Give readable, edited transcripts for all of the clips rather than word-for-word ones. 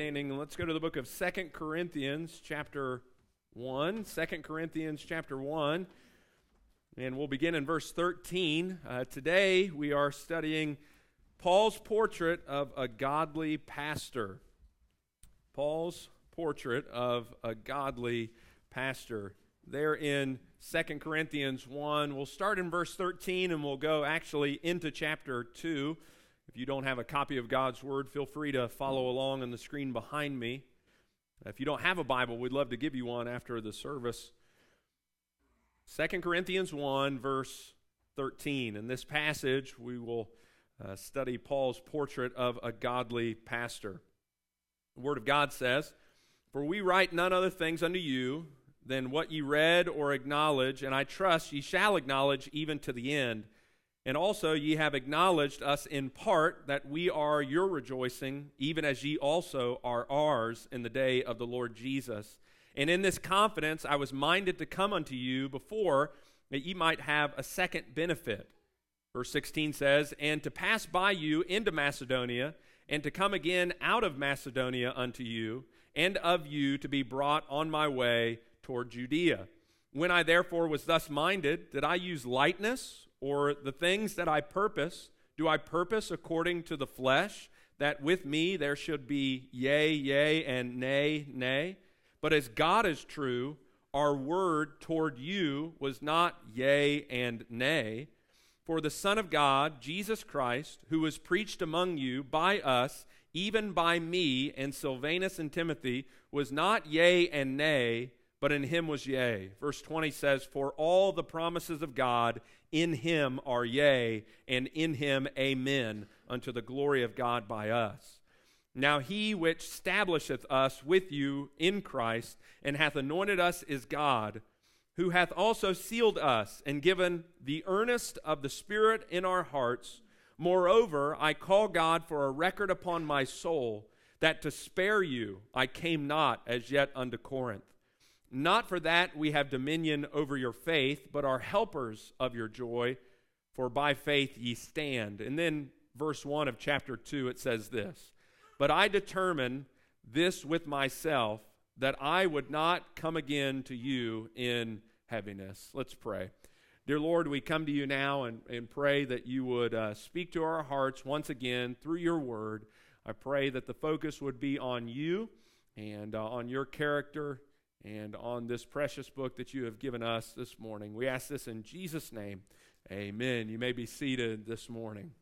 standing, let's go to the book of 2 Corinthians chapter 1. 2 Corinthians chapter 1, and we'll begin in verse 13. Today we are studying Paul's portrait of a godly pastor. Paul's portrait of a godly pastor. There in 2 Corinthians 1, we'll start in verse 13 and we'll go actually into chapter 2. If you don't have a copy of God's Word, feel free to follow along on the screen behind me. If you don't have a Bible, we'd love to give you one after the service. 2 Corinthians 1, verse 13. In this passage, we will study Paul's portrait of a godly pastor. The Word of God says, "For we write none other things unto you than what ye read or acknowledge, and I trust ye shall acknowledge even to the end. And also ye have acknowledged us in part, that we are your rejoicing, even as ye also are ours in the day of the Lord Jesus. And in this confidence I was minded to come unto you before, that ye might have a second benefit." Verse 16 says, "And to pass by you into Macedonia, and to come again out of Macedonia unto you, and of you to be brought on my way toward Judea. When I therefore was thus minded, did I use lightness, or the things that I purpose, do I purpose according to the flesh, that with me there should be yea, yea, and nay, nay? But as God is true, our word toward you was not yea and nay. For the Son of God, Jesus Christ, who was preached among you by us, even by me and Silvanus and Timothy, was not yea and nay, but in him was yea." Verse 20 says, "For all the promises of God in him are yea, and in him amen, unto the glory of God by us. Now he which stablisheth us with you in Christ, and hath anointed us, is God, who hath also sealed us, and given the earnest of the Spirit in our hearts. Moreover, I call God for a record upon my soul, that to spare you I came not as yet unto Corinth. Not for that we have dominion over your faith, but are helpers of your joy, for by faith ye stand." And then verse 1 of chapter 2, it says this, "But I determined this with myself, that I would not come again to you in heaviness." Let's pray. Dear Lord, we come to you now and pray that you would speak to our hearts once again through your word. I pray that the focus would be on you and on your character and on this precious book that you have given us this morning. We ask this in Jesus' name. Amen. You may be seated this morning.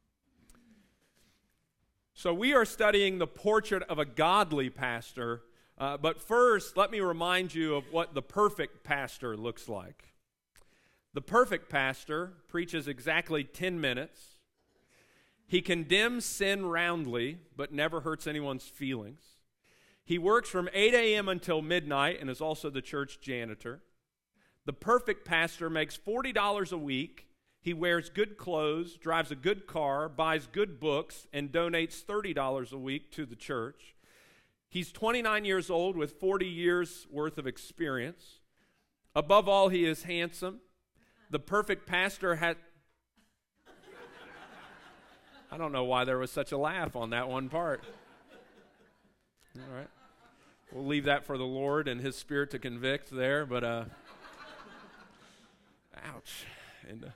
So we are studying the portrait of a godly pastor, but first let me remind you of what the perfect pastor looks like. The perfect pastor preaches exactly 10 minutes. He condemns sin roundly, but never hurts anyone's feelings. He works from 8 a.m. until midnight and is also the church janitor. The perfect pastor makes $40 a week. He wears good clothes, drives a good car, buys good books, and donates $30 a week to the church. He's 29 years old with 40 years worth of experience. Above all, he is handsome. The perfect pastor had... I don't know why there was such a laugh on that one part. All right. We'll leave that for the Lord and his Spirit to convict there, but ouch. And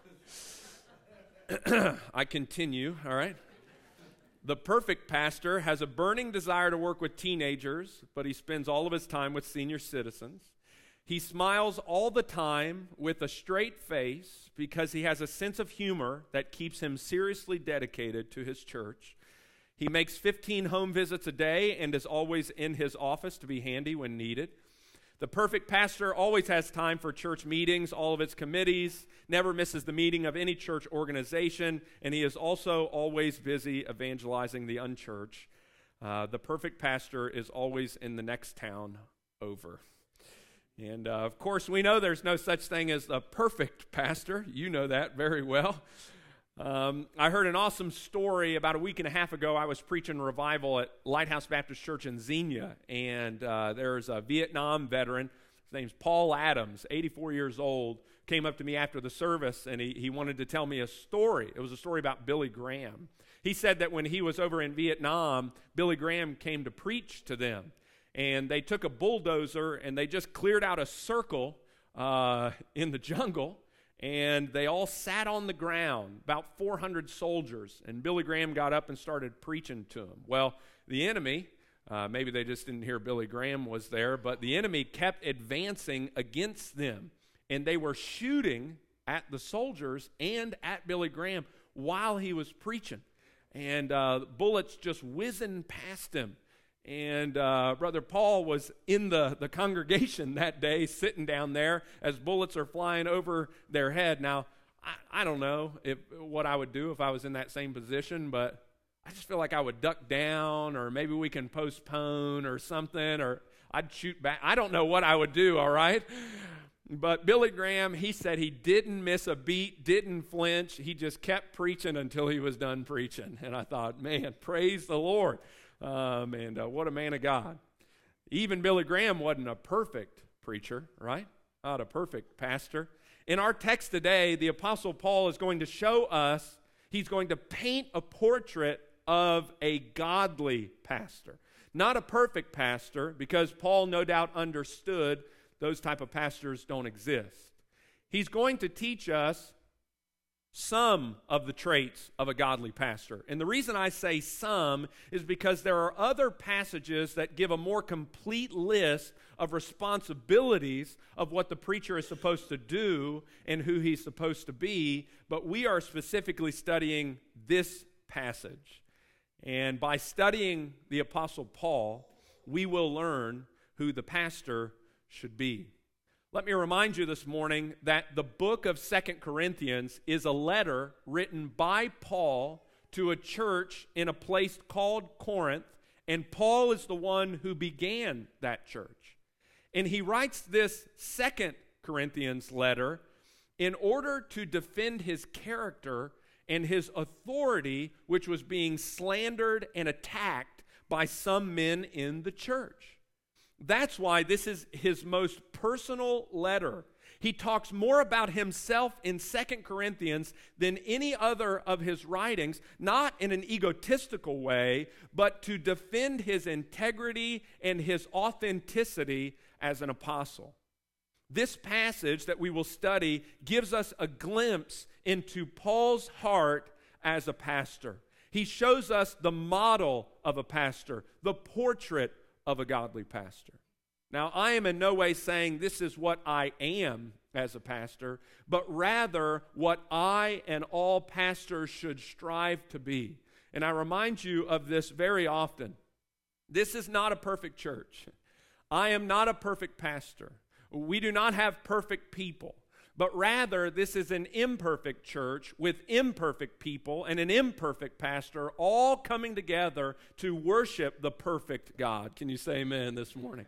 I continue, all right. The perfect pastor has a burning desire to work with teenagers, but he spends all of his time with senior citizens. He smiles all the time with a straight face because he has a sense of humor that keeps him seriously dedicated to his church. He makes 15 home visits a day and is always in his office to be handy when needed. The perfect pastor always has time for church meetings, all of its committees, never misses the meeting of any church organization, and he is also always busy evangelizing the unchurched. The perfect pastor is always in the next town over. And of course, we know there's no such thing as a perfect pastor. You know that very well. I heard an awesome story about a week and a half ago. I was preaching revival at Lighthouse Baptist Church in Xenia, and there's a Vietnam veteran. His name's Paul Adams, 84 years old, came up to me after the service, and he wanted to tell me a story. It was a story about Billy Graham. He said that when he was over in Vietnam, Billy Graham came to preach to them. And they took a bulldozer and they just cleared out a circle in the jungle. And they all sat on the ground, about 400 soldiers. And Billy Graham got up and started preaching to them. Well, the enemy, maybe they just didn't hear Billy Graham was there, but the enemy kept advancing against them. And they were shooting at the soldiers and at Billy Graham while he was preaching. And bullets just whizzing past him. And Brother Paul was in the congregation that day, sitting down there as bullets are flying over their head. Now, I don't know what I would do if I was in that same position, but I just feel like I would duck down, or maybe we can postpone or something, or I'd shoot back. I don't know what I would do, all right? But Billy Graham, he said he didn't miss a beat, didn't flinch. He just kept preaching until he was done preaching. And I thought, man, praise the Lord. What a man of God. Even Billy Graham wasn't a perfect preacher, right? Not a perfect pastor. In our text today, the Apostle Paul is going to show us, he's going to paint a portrait of a godly pastor. Not a perfect pastor, because Paul no doubt understood those type of pastors don't exist. He's going to teach us some of the traits of a godly pastor. And the reason I say some is because there are other passages that give a more complete list of responsibilities of what the preacher is supposed to do and who he's supposed to be, but we are specifically studying this passage. And by studying the Apostle Paul, we will learn who the pastor should be. Let me remind you this morning that the book of 2 Corinthians is a letter written by Paul to a church in a place called Corinth, and Paul is the one who began that church. And he writes this 2 Corinthians letter in order to defend his character and his authority, which was being slandered and attacked by some men in the church. That's why this is his most personal letter. He talks more about himself in 2 Corinthians than any other of his writings, not in an egotistical way, but to defend his integrity and his authenticity as an apostle. This passage that we will study gives us a glimpse into Paul's heart as a pastor. He shows us the model of a pastor, the portrait of a godly pastor. Now, I am in no way saying this is what I am as a pastor, but rather what I and all pastors should strive to be. And I remind you of this very often. This is not a perfect church. I am not a perfect pastor. We do not have perfect people, but rather this is an imperfect church with imperfect people and an imperfect pastor all coming together to worship the perfect God. Can you say amen this morning?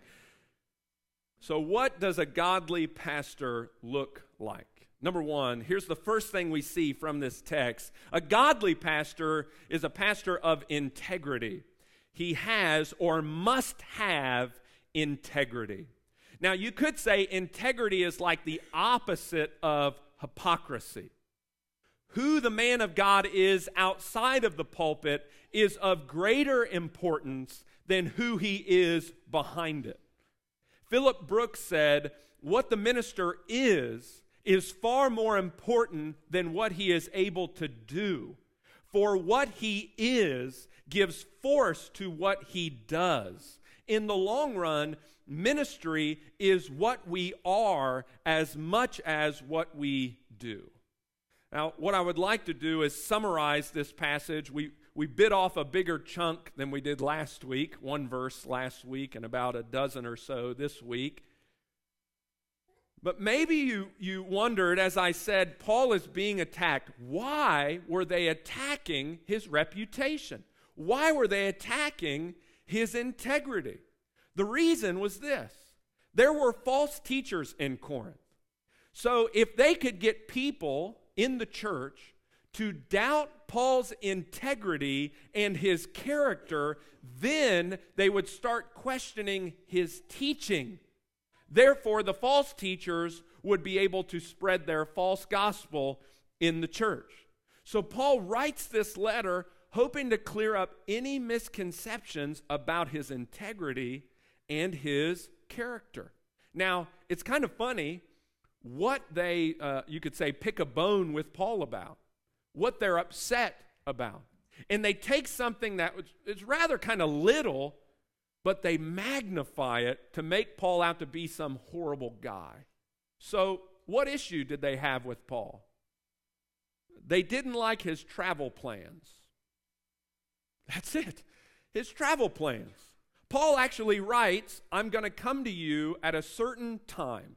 So what does a godly pastor look like? Number one, here's the first thing we see from this text. A godly pastor is a pastor of integrity. He has or must have integrity. Now, you could say integrity is like the opposite of hypocrisy. Who the man of God is outside of the pulpit is of greater importance than who he is behind it. Philip Brooks said, what the minister is far more important than what he is able to do. For what he is gives force to what he does. In the long run, ministry is what we are as much as what we do. Now, what I would like to do is summarize this passage. We bit off a bigger chunk than we did last week, one verse last week and about a dozen or so this week. But maybe you wondered, as I said, Paul is being attacked. Why were they attacking his reputation? Why were they attacking his integrity? The reason was this. There were false teachers in Corinth. So if they could get people in the church to doubt Paul's integrity and his character, then they would start questioning his teaching. Therefore, the false teachers would be able to spread their false gospel in the church. So Paul writes this letter hoping to clear up any misconceptions about his integrity and his character. Now, it's kind of funny what they, you could say, pick a bone with Paul about, what they're upset about. And they take something that is rather kind of little, but they magnify it to make Paul out to be some horrible guy. So, what issue did they have with Paul? They didn't like his travel plans. That's it. His travel plans. Paul actually writes, I'm going to come to you at a certain time.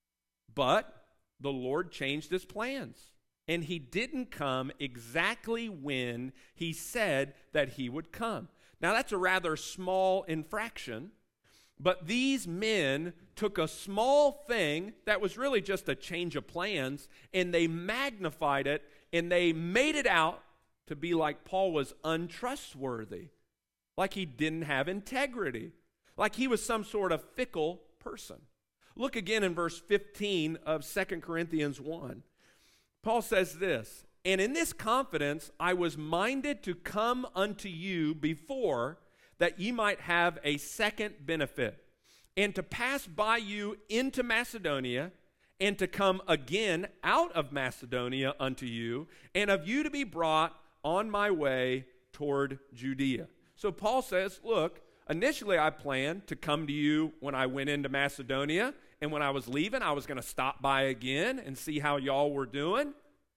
But the Lord changed his plans. And he didn't come exactly when he said that he would come. Now, that's a rather small infraction. But these men took a small thing that was really just a change of plans, and they magnified it, and they made it out to be like Paul was untrustworthy, like he didn't have integrity, like he was some sort of fickle person. Look again in verse 15 of 2 Corinthians 1. Paul says this, and in this confidence I was minded to come unto you before, that ye might have a second benefit, and to pass by you into Macedonia, and to come again out of Macedonia unto you, and of you to be brought on my way toward Judea. So Paul says, look, initially I planned to come to you when I went into Macedonia, and when I was leaving, I was going to stop by again and see how y'all were doing.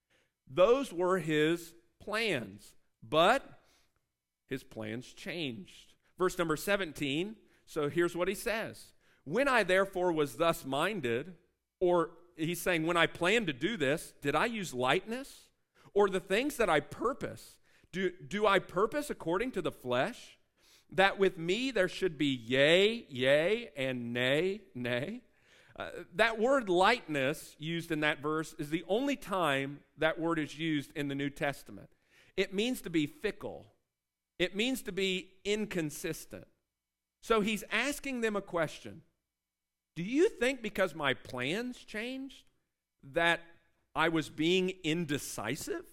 Those were his plans, but his plans changed. Verse number 17, so here's what he says. When I therefore was thus minded, or he's saying when I planned to do this, did I use lightness? Or the things that I purpose, do I purpose according to the flesh? That with me there should be yea, yea, and nay, nay? That word lightness used in that verse is the only time that word is used in the New Testament. It means to be fickle. It means to be inconsistent. So he's asking them a question. Do you think because my plans changed that I was being indecisive?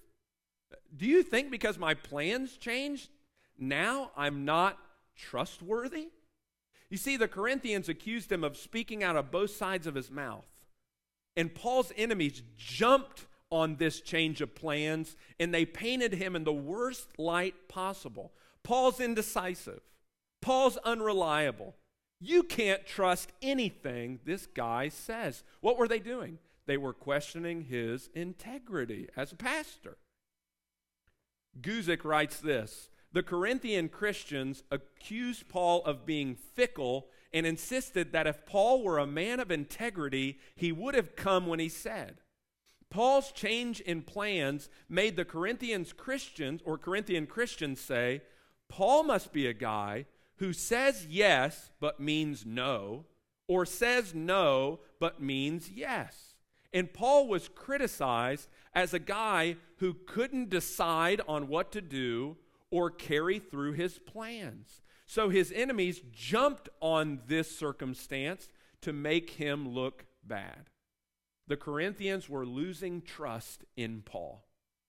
Do you think because my plans changed, now I'm not trustworthy? You see, the Corinthians accused him of speaking out of both sides of his mouth. And Paul's enemies jumped on this change of plans, and they painted him in the worst light possible. Paul's indecisive. Paul's unreliable. You can't trust anything this guy says. What were they doing? They were questioning his integrity as a pastor. Guzik writes this, the Corinthian Christians accused Paul of being fickle and insisted that if Paul were a man of integrity, he would have come when he said. Paul's change in plans made the Corinthian Christians say, Paul must be a guy who says yes but means no, or says no but means yes. And Paul was criticized as a guy who couldn't decide on what to do or carry through his plans. So his enemies jumped on this circumstance to make him look bad. The Corinthians were losing trust in Paul.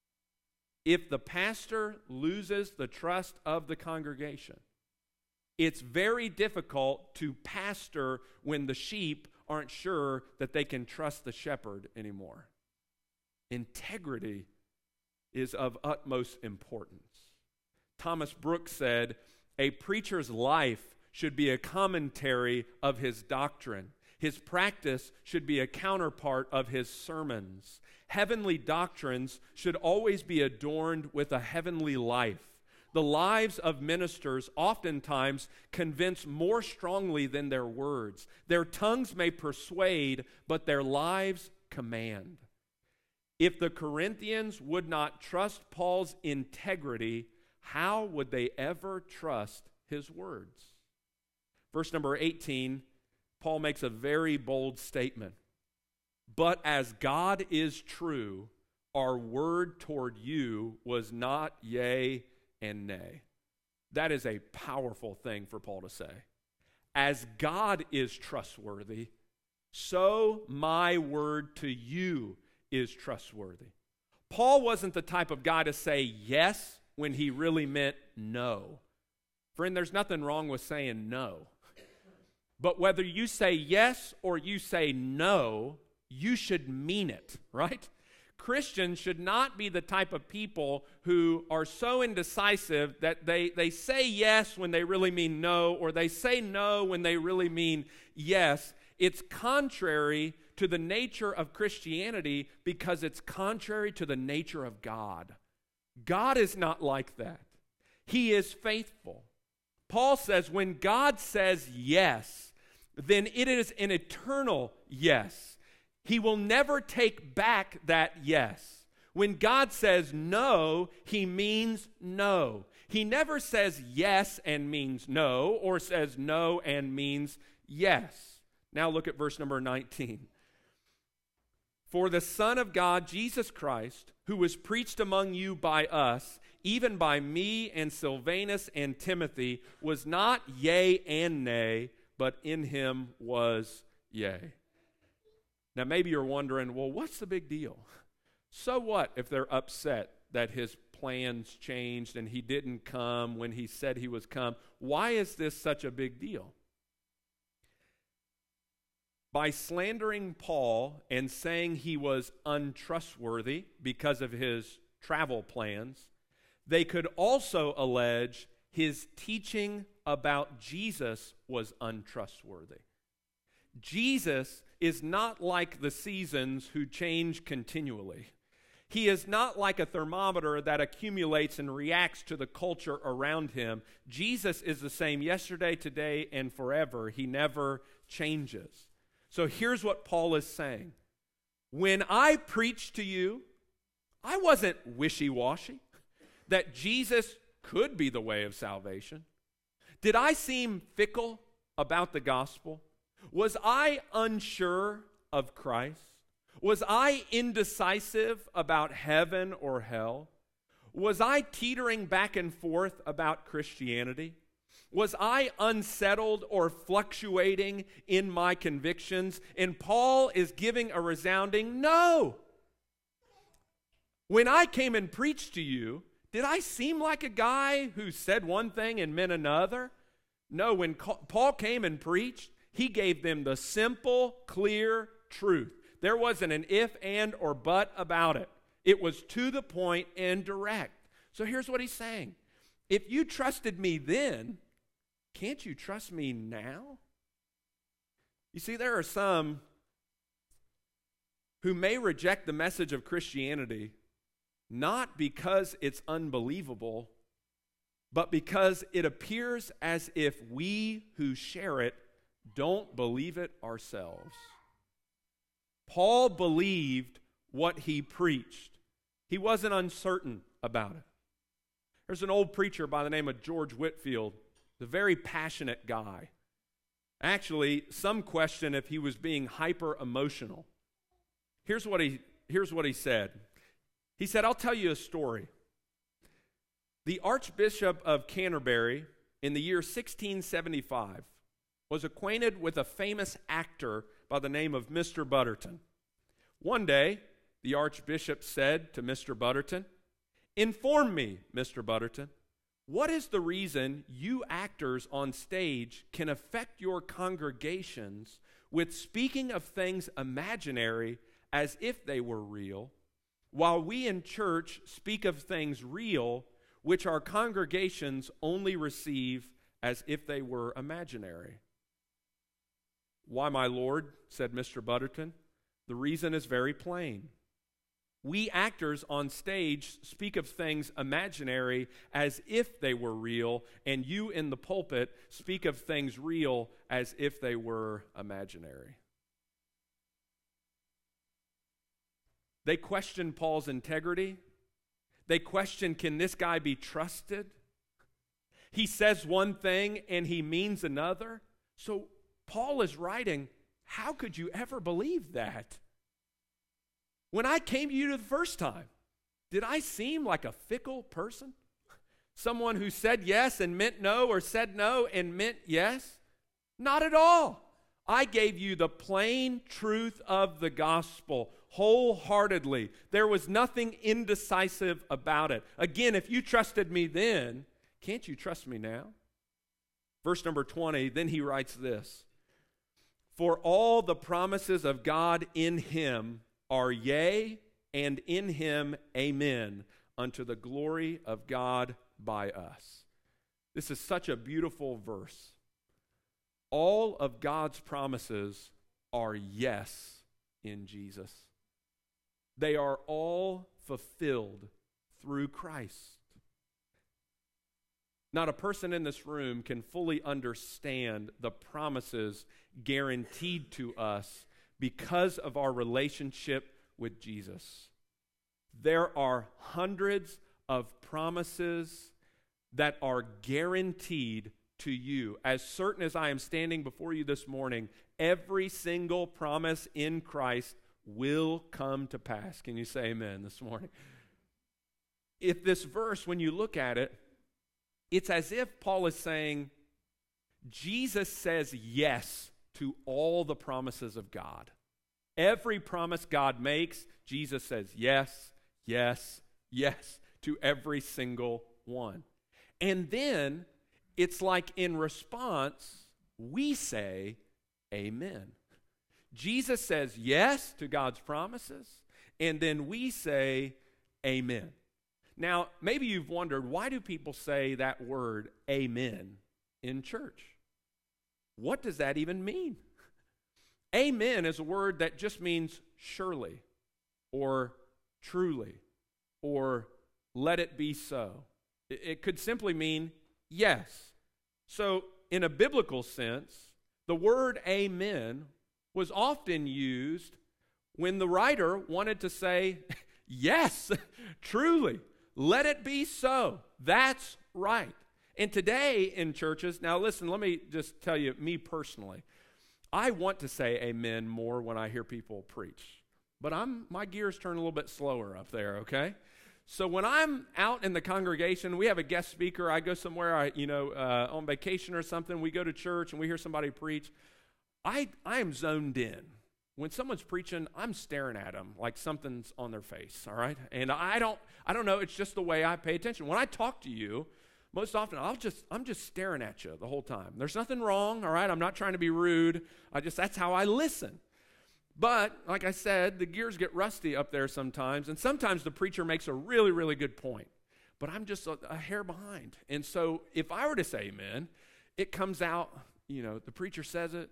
If the pastor loses the trust of the congregation, it's very difficult to pastor when the sheep aren't sure that they can trust the shepherd anymore. Integrity is of utmost importance. Thomas Brooks said, a preacher's life should be a commentary of his doctrine. His practice should be a counterpart of his sermons. Heavenly doctrines should always be adorned with a heavenly life. The lives of ministers oftentimes convince more strongly than their words. Their tongues may persuade, but their lives command. If the Corinthians would not trust Paul's integrity, how would they ever trust his words? Verse number 18, Paul makes a very bold statement. But as God is true, our word toward you was not yea and nay. That is a powerful thing for Paul to say. As God is trustworthy, so my word to you is trustworthy. Paul wasn't the type of guy to say yes when he really meant no. Friend, there's nothing wrong with saying no. But whether you say yes or you say no, you should mean it, right? Christians should not be the type of people who are so indecisive that they say yes when they really mean no, or they say no when they really mean yes. It's contrary to the nature of Christianity because it's contrary to the nature of God. God is not like that. He is faithful. Paul says when God says yes, then it is an eternal yes. He will never take back that yes. When God says no, he means no. He never says yes and means no, or says no and means yes. Now look at verse number 19. For the Son of God, Jesus Christ, who was preached among you by us, even by me and Silvanus and Timothy, was not yea and nay, but in him was yea. Now maybe you're wondering, well, what's the big deal? So what if they're upset that his plans changed and he didn't come when he said he was come? Why is this such a big deal? By slandering Paul and saying he was untrustworthy because of his travel plans, they could also allege his teaching about Jesus was untrustworthy. Jesus is not like the seasons who change continually. He is not like a thermometer that accumulates and reacts to the culture around him. Jesus is the same yesterday, today, and forever. He never changes. So here's what Paul is saying. When I preached to you, I wasn't wishy-washy that Jesus could be the way of salvation. Did I seem fickle about the gospel? Was I unsure of Christ? Was I indecisive about heaven or hell? Was I teetering back and forth about Christianity? Was I unsettled or fluctuating in my convictions? And Paul is giving a resounding no. When I came and preached to you, did I seem like a guy who said one thing and meant another? No, when Paul came and preached, he gave them the simple, clear truth. There wasn't an if, and, or but about it. It was to the point and direct. So here's what he's saying. If you trusted me then, can't you trust me now? You see, there are some who may reject the message of Christianity not because it's unbelievable, but because it appears as if we who share it don't believe it ourselves. Paul believed what he preached. He wasn't uncertain about it. There's an old preacher by the name of George Whitefield, a very passionate guy. Actually, some question if he was being hyper emotional. Here's what he said. He said, I'll tell you a story. The Archbishop of Canterbury in the year 1675 was acquainted with a famous actor by the name of Mr. Butterton. One day, the Archbishop said to Mr. Butterton, "Inform me, Mr. Butterton, what is the reason you actors on stage can affect your congregations with speaking of things imaginary as if they were real, while we in church speak of things real which our congregations only receive as if they were imaginary?" "Why, my lord," said Mr. Butterton, "the reason is very plain. We actors on stage speak of things imaginary as if they were real, and you in the pulpit speak of things real as if they were imaginary." They question Paul's integrity. They question, can this guy be trusted? He says one thing and he means another. So Paul is writing, how could you ever believe that? When I came to you the first time, did I seem like a fickle person? Someone who said yes and meant no, or said no and meant yes? Not at all. I gave you the plain truth of the gospel wholeheartedly. There was nothing indecisive about it. Again, if you trusted me then, can't you trust me now? Verse number 20, then he writes this: for all the promises of God in him are yea, and in him amen, unto the glory of God by us. This is such a beautiful verse. All of God's promises are yes in Jesus. They are all fulfilled through Christ. Not a person in this room can fully understand the promises guaranteed to us because of our relationship with Jesus. There are hundreds of promises that are guaranteed to you. As certain as I am standing before you this morning, every single promise in Christ will come to pass. Can you say amen this morning? If this verse, when you look at it, it's as if Paul is saying, Jesus says yes to all the promises of God. Every promise God makes, Jesus says yes, yes, yes to every single one. And then it's like in response, we say amen. Jesus says yes to God's promises, and then we say amen. Now, maybe you've wondered, why do people say that word amen in church? What does that even mean? Amen is a word that just means surely, or truly, or let it be so. It could simply mean yes. So, in a biblical sense, the word amen was often used when the writer wanted to say, yes, truly, let it be so. That's right. And today in churches, now listen, let me just tell you, me personally, I want to say amen more when I hear people preach. But my gears turn a little bit slower up there, okay? So when I'm out in the congregation, we have a guest speaker, I go somewhere, on vacation or something, we go to church and we hear somebody preach, I am zoned in. When someone's preaching, I'm staring at them like something's on their face, all right? And I don't know, it's just the way I pay attention. When I talk to you, most often I'm just staring at you the whole time. There's nothing wrong, all right? I'm not trying to be rude. That's how I listen. But, like I said, the gears get rusty up there sometimes, and sometimes the preacher makes a really, really good point. But I'm just a hair behind. And so if I were to say amen, it comes out, the preacher says it,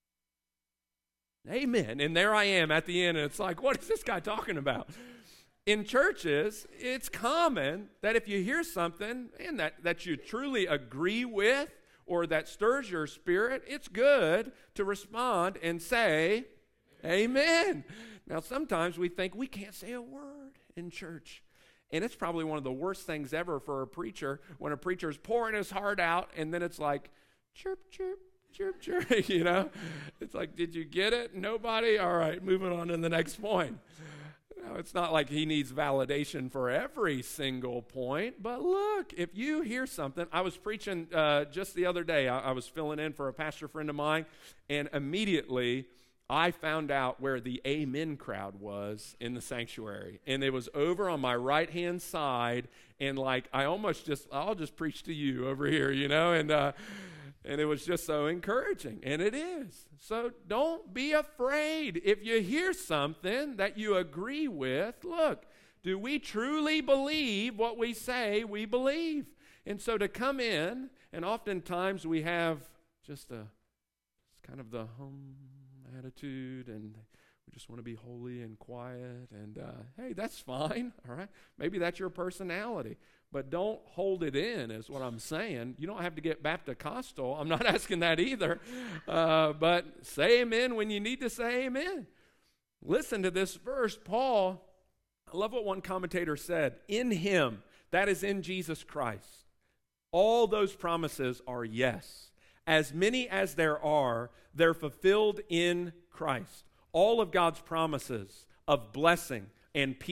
amen. And there I am at the end, and it's like, what is this guy talking about? In churches, it's common that if you hear something and that you truly agree with or that stirs your spirit, it's good to respond and say, amen. Now, sometimes we think we can't say a word in church. And it's probably one of the worst things ever for a preacher when a preacher is pouring his heart out and then it's like, chirp, chirp, chirp, chirp, It's like, did you get it? Nobody? All right, moving on to the next point. Now, it's not like he needs validation for every single point, but look, if you hear something, I was preaching just the other day. I was filling in for a pastor friend of mine, and immediately I found out where the amen crowd was in the sanctuary, and it was over on my right-hand side, and like I'll just preach to you over here, and it was just so encouraging, and it is. So don't be afraid. If you hear something that you agree with, look, do we truly believe what we say we believe? And so to come in, and oftentimes we have just kind of the attitude, and we just want to be holy and quiet, and hey, that's fine, all right? Maybe that's your personality. But don't hold it in, is what I'm saying. You don't have to get Baptist-costal. I'm not asking that either. But say amen when you need to say amen. Listen to this verse. Paul, I love what one commentator said. In him, that is in Jesus Christ, all those promises are yes. As many as there are, they're fulfilled in Christ. All of God's promises of blessing and peace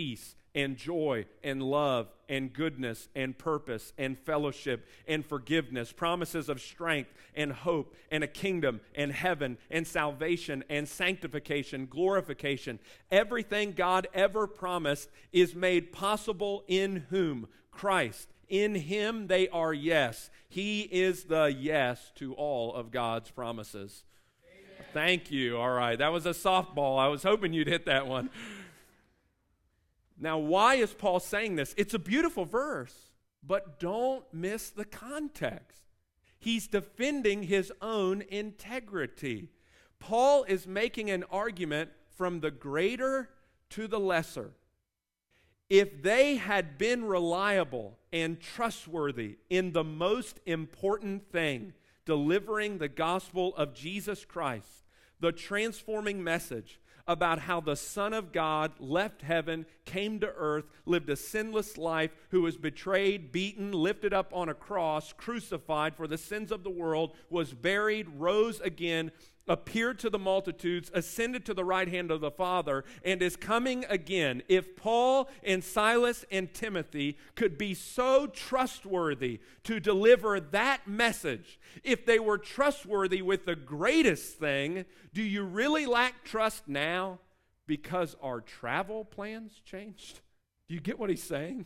and joy and love and goodness and purpose and fellowship and forgiveness, promises of strength and hope and a kingdom and heaven and salvation and sanctification, glorification. Everything God ever promised is made possible in whom? Christ. In him they are yes. He is the yes to all of God's promises. Amen. Thank you. All right, that was a softball. I was hoping you'd hit that one. Now, why is Paul saying this? It's a beautiful verse, but don't miss the context. He's defending his own integrity. Paul is making an argument from the greater to the lesser. If they had been reliable and trustworthy in the most important thing, delivering the gospel of Jesus Christ, the transforming message about how the Son of God left heaven, came to earth, lived a sinless life, who was betrayed, beaten, lifted up on a cross, crucified for the sins of the world, was buried, rose again, appeared to the multitudes, ascended to the right hand of the Father, and is coming again. If Paul and Silas and Timothy could be so trustworthy to deliver that message, if they were trustworthy with the greatest thing, do you really lack trust now because our travel plans changed? Do you get what he's saying?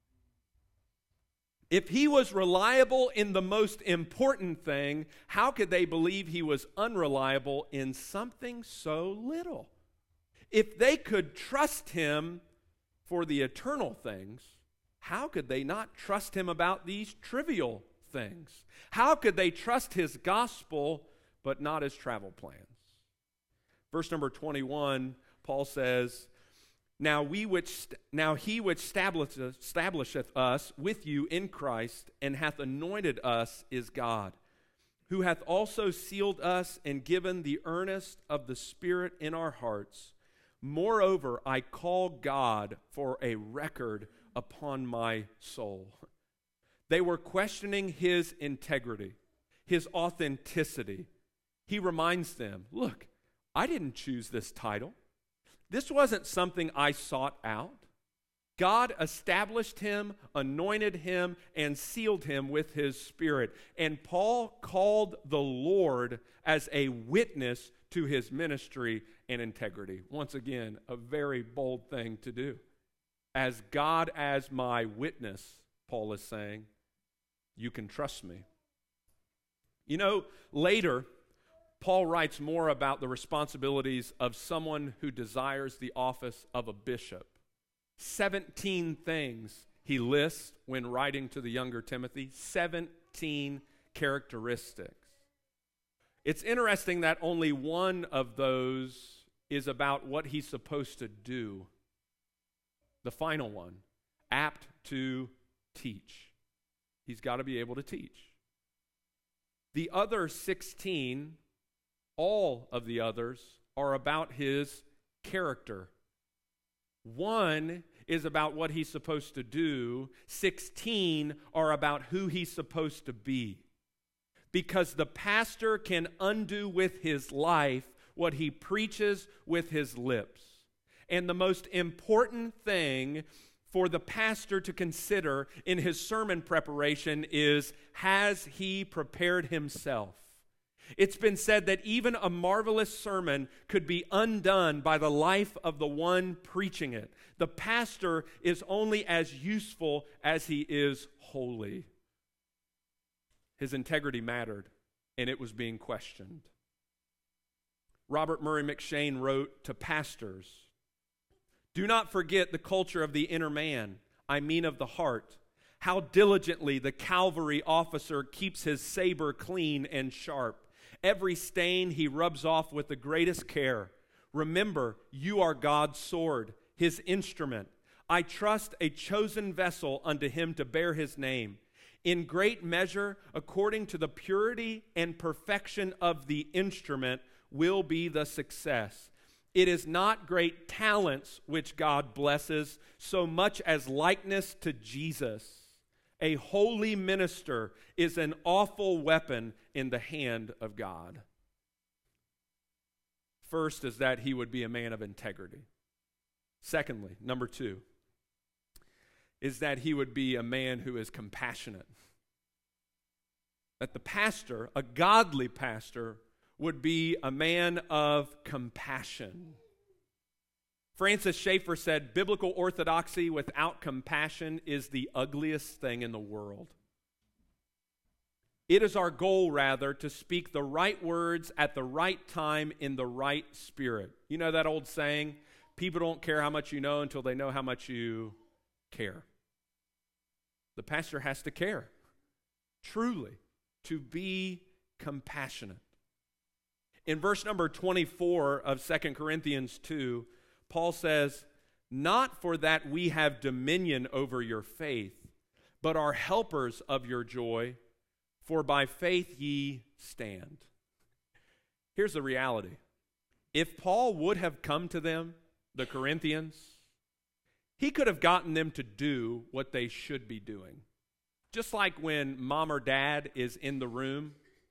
If he was reliable in the most important thing, how could they believe he was unreliable in something so little? If they could trust him for the eternal things, how could they not trust him about these trivial things? How could they trust his gospel but not his travel plans? Verse number 21, Paul says, Now he which establisheth us with you in Christ, and hath anointed us, is God, who hath also sealed us and given the earnest of the Spirit in our hearts. Moreover, I call God for a record upon my soul. They were questioning his integrity, his authenticity. He reminds them, look, I didn't choose this title. This wasn't something I sought out. God established him, anointed him, and sealed him with his Spirit. And Paul called the Lord as a witness to his ministry and integrity. Once again, a very bold thing to do. As God as my witness, Paul is saying, you can trust me. You know, later, Paul writes more about the responsibilities of someone who desires the office of a bishop. 17 things he lists when writing to the younger Timothy, 17 characteristics. It's interesting that only one of those is about what he's supposed to do. The final one, apt to teach. He's got to be able to teach. The other 16, all of the others, are about his character. One is about what he's supposed to do. 16 are about who he's supposed to be. Because the pastor can undo with his life what he preaches with his lips. And the most important thing for the pastor to consider in his sermon preparation is, has he prepared himself? It's been said that even a marvelous sermon could be undone by the life of the one preaching it. The pastor is only as useful as he is holy. His integrity mattered, and it was being questioned. Robert Murray McCheyne wrote to pastors, "Do not forget the culture of the inner man, I mean of the heart. How diligently the cavalry officer keeps his saber clean and sharp. Every stain he rubs off with the greatest care. Remember, you are God's sword, his instrument. I trust a chosen vessel unto him to bear his name. In great measure, according to the purity and perfection of the instrument, will be the success. It is not great talents which God blesses, so much as likeness to Jesus. A holy minister is an awful weapon in the hand of God." First is that he would be a man of integrity. Secondly, number 2, is that he would be a man who is compassionate. That the pastor, a godly pastor, would be a man of compassion. Francis Schaeffer said, biblical orthodoxy without compassion is the ugliest thing in the world. It is our goal, rather, to speak the right words at the right time in the right spirit. You know that old saying, people don't care how much you know until they know how much you care. The pastor has to care, truly, to be compassionate. In verse number 24 of 2 Corinthians 2, Paul says, not for that we have dominion over your faith, but are helpers of your joy, for by faith ye stand. Here's the reality. If Paul would have come to them, the Corinthians, he could have gotten them to do what they should be doing. Just like when mom or dad is in the room,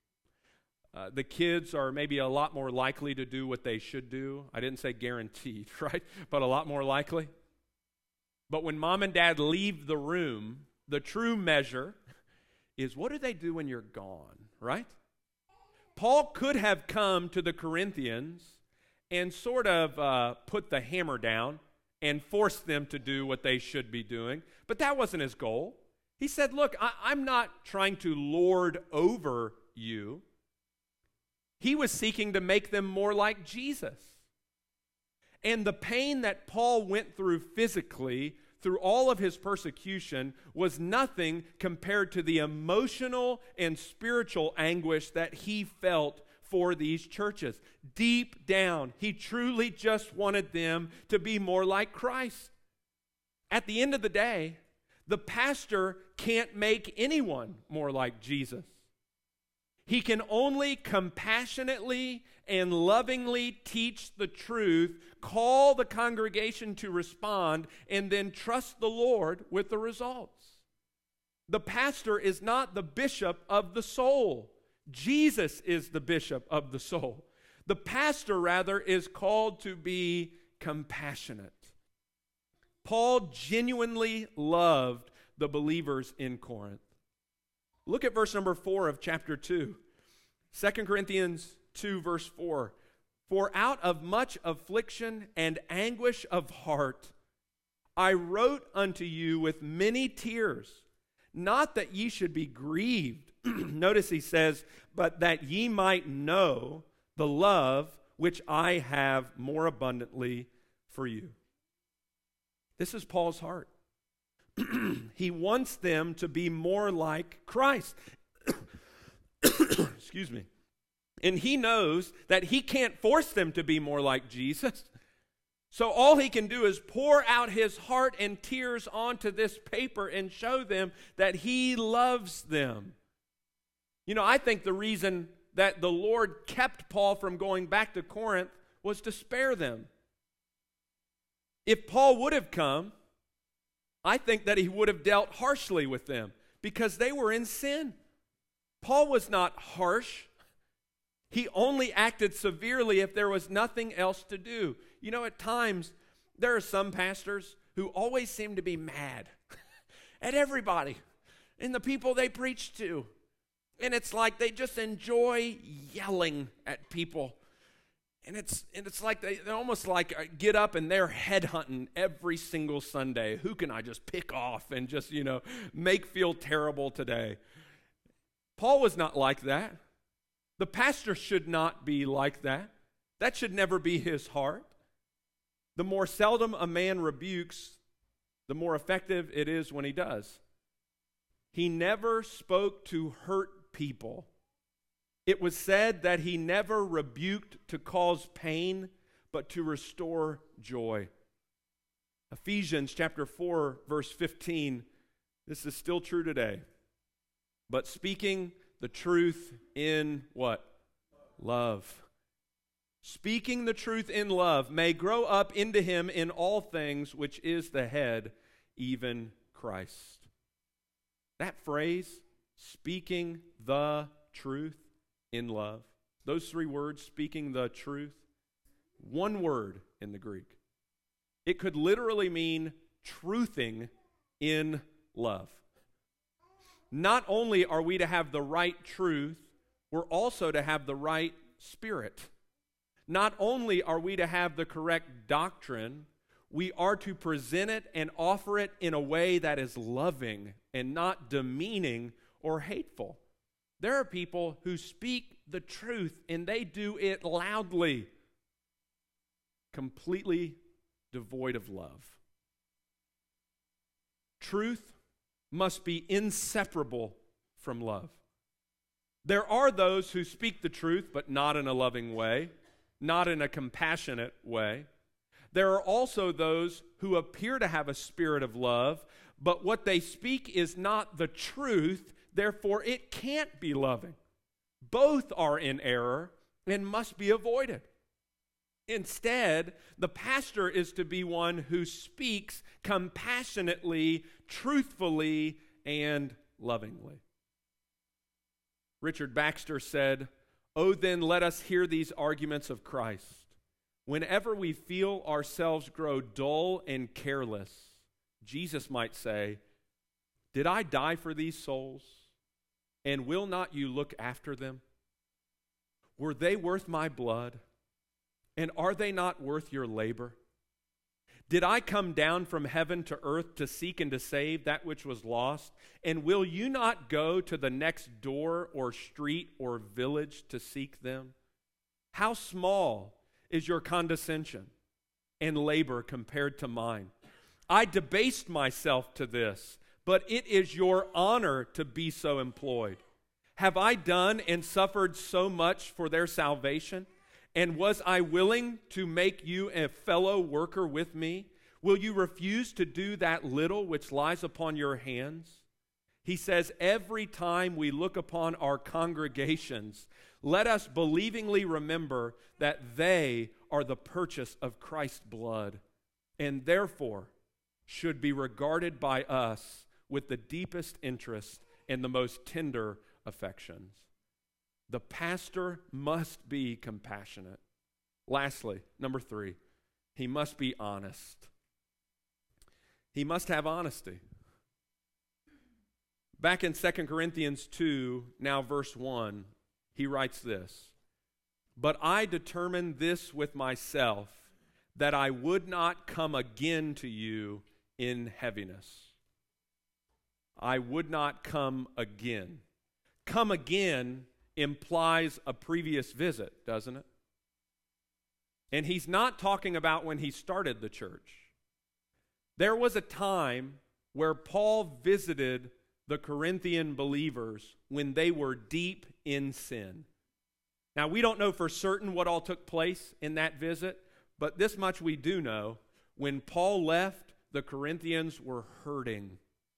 the kids are maybe a lot more likely to do what they should do. I didn't say guaranteed, right? But a lot more likely. But when mom and dad leave the room, the true measure is what do they do when you're gone, right? Paul could have come to the Corinthians and sort of put the hammer down and forced them to do what they should be doing. But that wasn't his goal. He said, look, I'm not trying to lord over you. He was seeking to make them more like Jesus. And the pain that Paul went through physically, through all of his persecution, was nothing compared to the emotional and spiritual anguish that he felt for these churches. Deep down, he truly just wanted them to be more like Christ. At the end of the day, the pastor can't make anyone more like Jesus. He can only compassionately and lovingly teach the truth, call the congregation to respond, and then trust the Lord with the results. The pastor is not the bishop of the soul. Jesus is the bishop of the soul. The pastor, rather, is called to be compassionate. Paul genuinely loved the believers in Corinth. Look at verse number 4 of chapter 2. 2 Corinthians 2, verse 4. For out of much affliction and anguish of heart, I wrote unto you with many tears, not that ye should be grieved. Notice he says, but that ye might know the love which I have more abundantly for you. This is Paul's heart. He wants them to be more like Christ. Excuse me. And he knows that he can't force them to be more like Jesus. So all he can do is pour out his heart and tears onto this paper and show them that he loves them. You know, I think the reason that the Lord kept Paul from going back to Corinth was to spare them. If Paul would have come, I think that he would have dealt harshly with them because they were in sin. Paul was not harsh. He only acted severely if there was nothing else to do. You know, at times, there are some pastors who always seem to be mad at everybody and the people they preach to. And it's like they just enjoy yelling at people. And it's like they almost like get up and they're headhunting every single Sunday. Who can I just pick off and just, make feel terrible today? Paul was not like that. The pastor should not be like that. That should never be his heart. The more seldom a man rebukes, the more effective it is when he does. He never spoke to hurt people. It was said that he never rebuked to cause pain, but to restore joy. Ephesians chapter 4, verse 15, this is still true today. But speaking the truth in what? Love. Speaking the truth in love may grow up into him in all things, which is the head, even Christ. That phrase, speaking the truth in love, those three words, speaking the truth, one word in the Greek. It could literally mean truthing in love. Not only are we to have the right truth, we're also to have the right spirit. Not only are we to have the correct doctrine, we are to present it and offer it in a way that is loving and not demeaning or hateful. There are people who speak the truth and they do it loudly, completely devoid of love. Truth must be inseparable from love. There are those who speak the truth, but not in a loving way, not in a compassionate way. There are also those who appear to have a spirit of love, but what they speak is not the truth, therefore it can't be loving. Both are in error and must be avoided. Instead, the pastor is to be one who speaks compassionately, truthfully, and lovingly. Richard Baxter said, "Oh, then let us hear these arguments of Christ. Whenever we feel ourselves grow dull and careless, Jesus might say, 'Did I die for these souls? And will not you look after them? Were they worth my blood? And are they not worth your labor? Did I come down from heaven to earth to seek and to save that which was lost? And will you not go to the next door or street or village to seek them? How small is your condescension and labor compared to mine? I debased myself to this, but it is your honor to be so employed. Have I done and suffered so much for their salvation? And was I willing to make you a fellow worker with me? Will you refuse to do that little which lies upon your hands?' He says, every time we look upon our congregations, let us believingly remember that they are the purchase of Christ's blood, and therefore should be regarded by us with the deepest interest and the most tender affections. The pastor must be compassionate. Lastly, number 3, he must be honest. He must have honesty. Back in 2 Corinthians 2, now verse 1, he writes this, "But I determined this with myself, that I would not come again to you in heaviness." I would not come again. Come again implies a previous visit, doesn't it? And he's not talking about when he started the church. There was a time where Paul visited the Corinthian believers when they were deep in sin. Now, we don't know for certain what all took place in that visit, but this much we do know. When Paul left, the Corinthians were hurting.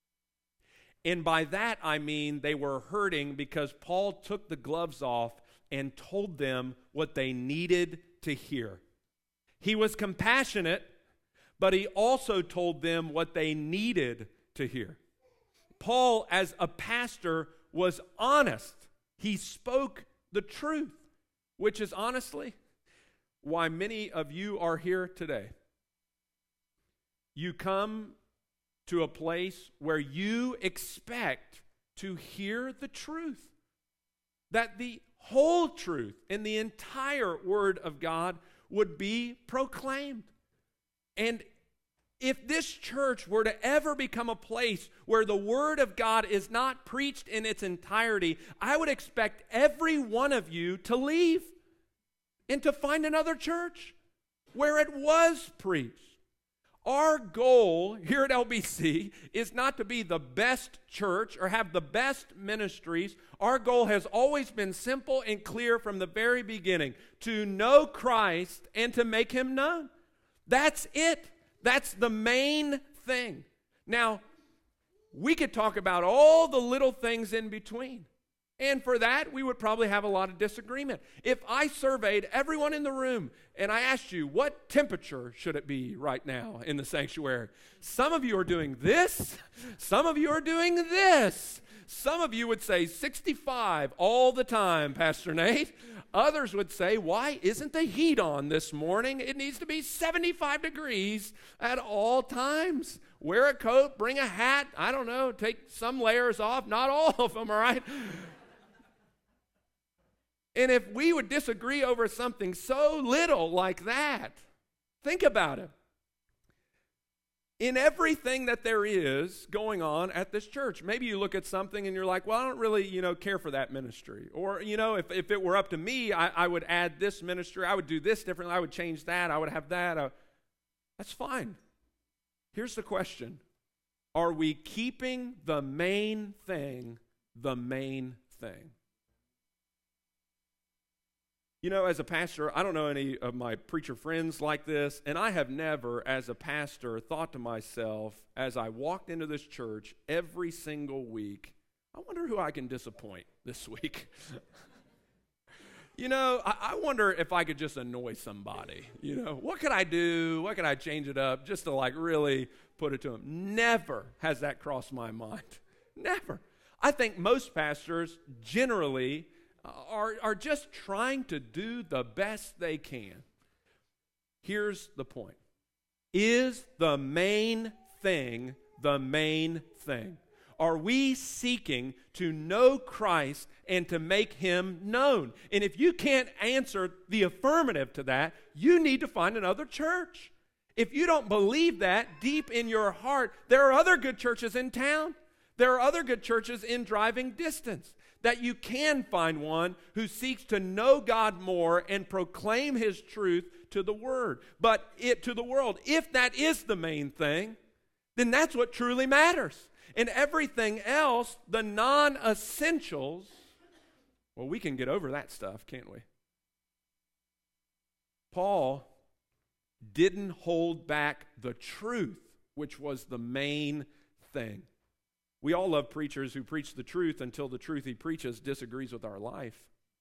And by that I mean they were hurting because Paul took the gloves off and told them what they needed to hear. He was compassionate, but he also told them what they needed to hear. Paul, as a pastor, was honest. He spoke the truth, which is honestly why many of you are here today. You come to a place where you expect to hear the truth, that the whole truth in the entire Word of God would be proclaimed. And if this church were to ever become a place where the Word of God is not preached in its entirety, I would expect every one of you to leave and to find another church where it was preached. Our goal here at LBC is not to be the best church or have the best ministries. Our goal has always been simple and clear from the very beginning: to know Christ and to make Him known. That's it. That's the main thing. Now, we could talk about all the little things in between. And for that, we would probably have a lot of disagreement. If I surveyed everyone in the room and I asked you, what temperature should it be right now in the sanctuary? Some of you are doing this. Some of you are doing this. Some of you would say 65 all the time, Pastor Nate. Others would say, why isn't the heat on this morning? It needs to be 75 degrees at all times. Wear a coat, bring a hat, I don't know, take some layers off, not all of them, all right? And if we would disagree over something so little like that, think about it. In everything that there is going on at this church, maybe you look at something and you're like, well, I don't really, care for that ministry. Or, if it were up to me, I would add this ministry. I would do this differently. I would change that. I would have that. That's fine. Here's the question. Are we keeping the main thing the main thing? As a pastor, I don't know any of my preacher friends like this, and I have never, as a pastor, thought to myself, as I walked into this church every single week, I wonder who I can disappoint this week. I wonder if I could just annoy somebody. What could I do? What could I change it up just to really put it to them? Never has that crossed my mind. Never. I think most pastors generally are just trying to do the best they can. Here's the point. Is the main thing the main thing? Are we seeking to know Christ and to make him known? And if you can't answer the affirmative to that, you need to find another church. If you don't believe that deep in your heart, there are other good churches in town. There are other good churches in driving distance. That you can find one who seeks to know God more and proclaim his truth to the world. To the world. If that is the main thing, then that's what truly matters. And everything else, the non-essentials, well, we can get over that stuff, can't we? Paul didn't hold back the truth, which was the main thing. We all love preachers who preach the truth until the truth he preaches disagrees with our life.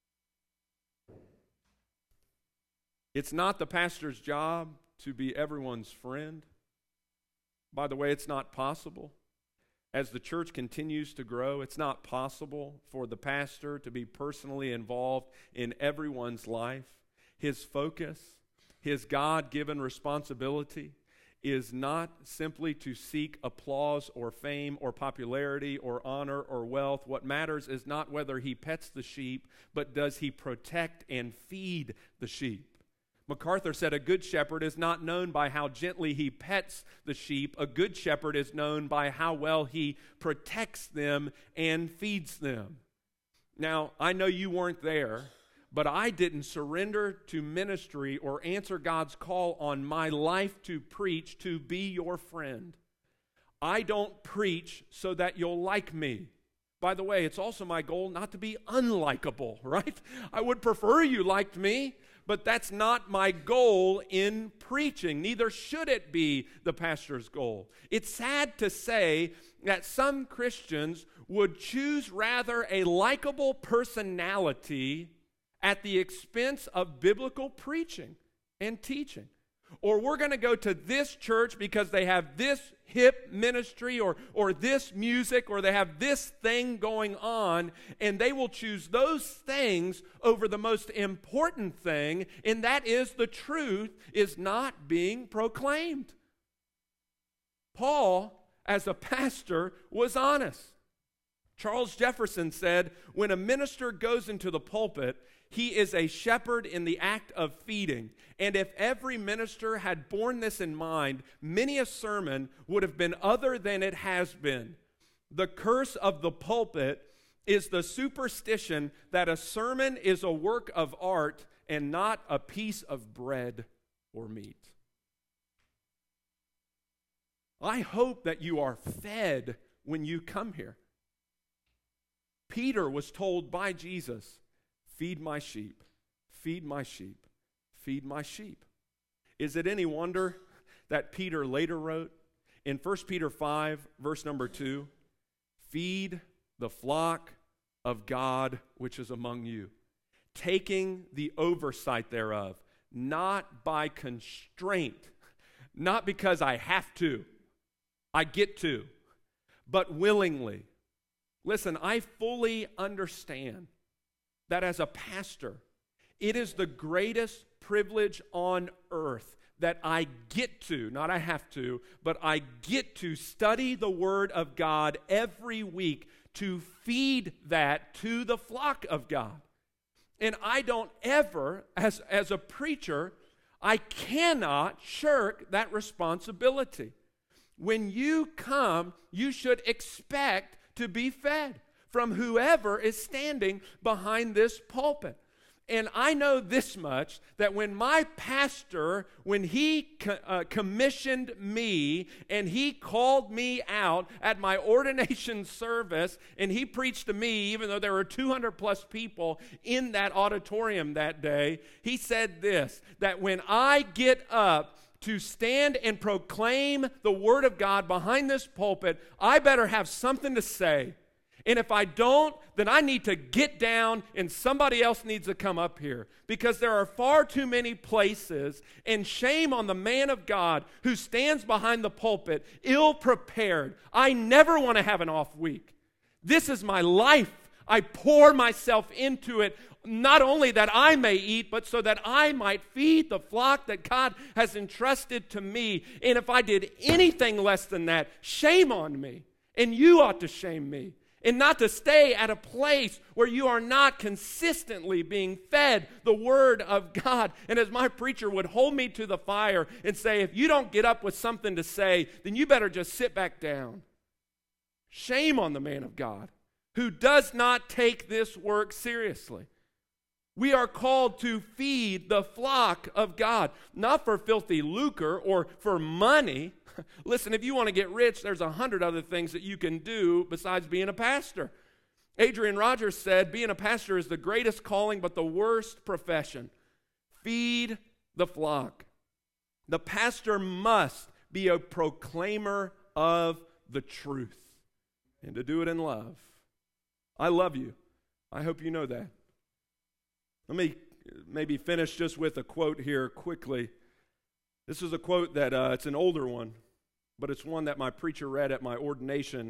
It's not the pastor's job to be everyone's friend. By the way, it's not possible. As the church continues to grow, it's not possible for the pastor to be personally involved in everyone's life. His focus, his God-given responsibility, is not simply to seek applause or fame or popularity or honor or wealth. What matters is not whether he pets the sheep, but does he protect and feed the sheep. MacArthur said a good shepherd is not known by how gently he pets the sheep. A good shepherd is known by how well he protects them and feeds them. Now, I know you weren't there, but I didn't surrender to ministry or answer God's call on my life to preach to be your friend. I don't preach so that you'll like me. By the way, it's also my goal not to be unlikable, right? I would prefer you liked me, but that's not my goal in preaching. Neither should it be the pastor's goal. It's sad to say that some Christians would choose rather a likable personality at the expense of biblical preaching and teaching. Or we're going to go to this church because they have this hip ministry or this music or they have this thing going on, and they will choose those things over the most important thing, and that is the truth is not being proclaimed. Paul, as a pastor, was honest. Charles Jefferson said, when a minister goes into the pulpit, he is a shepherd in the act of feeding. And if every minister had borne this in mind, many a sermon would have been other than it has been. The curse of the pulpit is the superstition that a sermon is a work of art and not a piece of bread or meat. I hope that you are fed when you come here. Peter was told by Jesus, feed my sheep, feed my sheep, feed my sheep. Is it any wonder that Peter later wrote in 1 Peter 5, verse number 2, feed the flock of God which is among you, taking the oversight thereof, not by constraint, not because I have to, I get to, but willingly, Listen, I fully understand that as a pastor, it is the greatest privilege on earth that I get to, not I have to, but I get to study the Word of God every week to feed that to the flock of God. And I don't ever, as a preacher, I cannot shirk that responsibility. When you come, you should expect to be fed from whoever is standing behind this pulpit. And I know this much, that when my pastor, when he commissioned me and he called me out at my ordination service and he preached to me, even though there were 200 plus people in that auditorium that day, he said this, that when I get up to stand and proclaim the Word of God behind this pulpit, I better have something to say. And if I don't, then I need to get down and somebody else needs to come up here. Because there are far too many places, and shame on the man of God who stands behind the pulpit ill-prepared. I never want to have an off week. This is my life. I pour myself into it, not only that I may eat, but so that I might feed the flock that God has entrusted to me. And if I did anything less than that, shame on me. And you ought to shame me. And not to stay at a place where you are not consistently being fed the Word of God. And as my preacher would hold me to the fire and say, if you don't get up with something to say, then you better just sit back down. Shame on the man of God who does not take this work seriously. We are called to feed the flock of God, not for filthy lucre or for money. Listen, if you want to get rich, there's 100 other things that you can do besides being a pastor. Adrian Rogers said, being a pastor is the greatest calling but the worst profession. Feed the flock. The pastor must be a proclaimer of the truth and to do it in love. I love you. I hope you know that. Let me maybe finish just with a quote here quickly. This is a quote that it's an older one, but it's one that my preacher read at my ordination.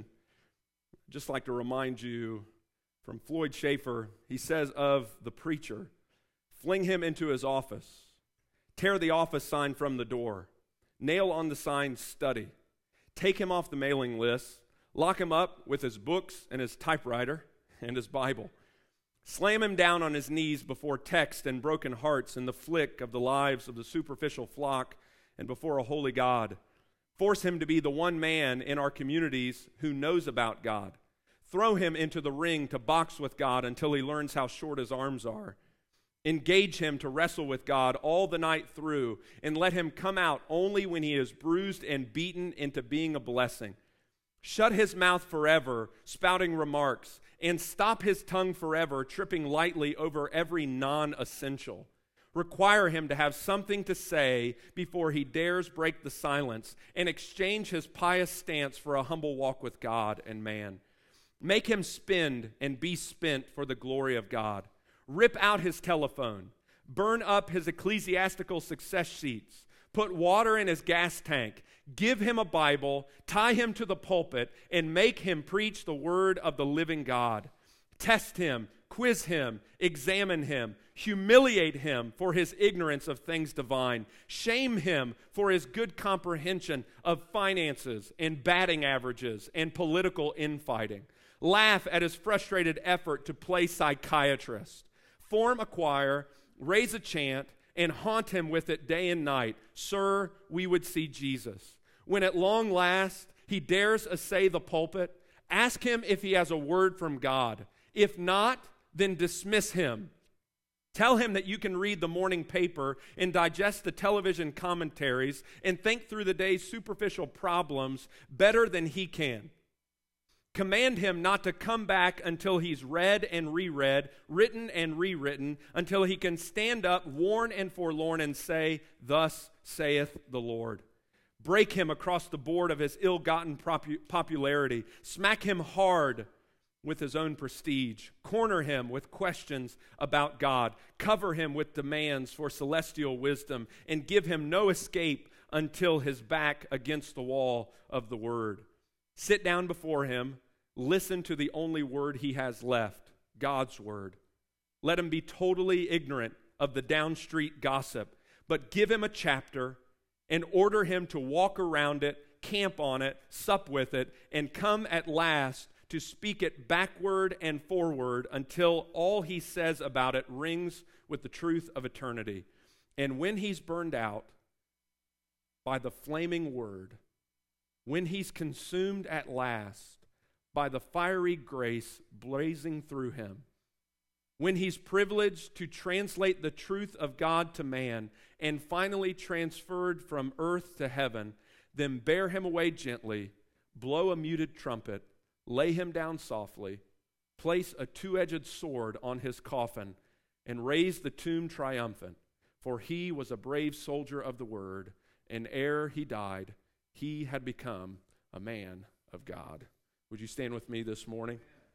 I'd just like to remind you from Floyd Schaefer. He says of the preacher, fling him into his office, tear the office sign from the door, nail on the sign study, take him off the mailing list, lock him up with his books and his typewriter and his Bible, slam him down on his knees before text and broken hearts in the flick of the lives of the superficial flock and before a holy God. Force him to be the one man in our communities who knows about God. Throw him into the ring to box with God until he learns how short his arms are. Engage him to wrestle with God all the night through and let him come out only when he is bruised and beaten into being a blessing. Shut his mouth forever, spouting remarks, and stop his tongue forever, tripping lightly over every non-essential. Require him to have something to say before he dares break the silence and exchange his pious stance for a humble walk with God and man. Make him spend and be spent for the glory of God. Rip out his telephone. Burn up his ecclesiastical success sheets. Put water in his gas tank. Give him a Bible. Tie him to the pulpit and make him preach the word of the living God. Test him. Quiz him. Examine him. Humiliate him for his ignorance of things divine. Shame him for his good comprehension of finances and batting averages and political infighting. Laugh at his frustrated effort to play psychiatrist. Form a choir, raise a chant, and haunt him with it day and night. Sir, we would see Jesus. When at long last he dares essay the pulpit, ask him if he has a word from God. If not, then dismiss him. Tell him that you can read the morning paper and digest the television commentaries and think through the day's superficial problems better than he can. Command him not to come back until he's read and reread, written and rewritten, until he can stand up, worn and forlorn, and say, "Thus saith the Lord." Break him across the board of his ill-gotten popularity. Smack him hard with his own prestige. Corner him with questions about God. Cover him with demands for celestial wisdom, and give him no escape until his back against the wall of the Word. Sit down before him, listen to the only word he has left, God's word. Let him be totally ignorant of the downstreet gossip, but give him a chapter and order him to walk around it, camp on it, sup with it, and come at last to speak it backward and forward until all he says about it rings with the truth of eternity. And when he's burned out by the flaming word, when he's consumed at last by the fiery grace blazing through him, when he's privileged to translate the truth of God to man and finally transferred from earth to heaven, then bear him away gently, blow a muted trumpet, lay him down softly, place a two-edged sword on his coffin, and raise the tomb triumphant. For he was a brave soldier of the word, and ere he died, he had become a man of God. Would you stand with me this morning?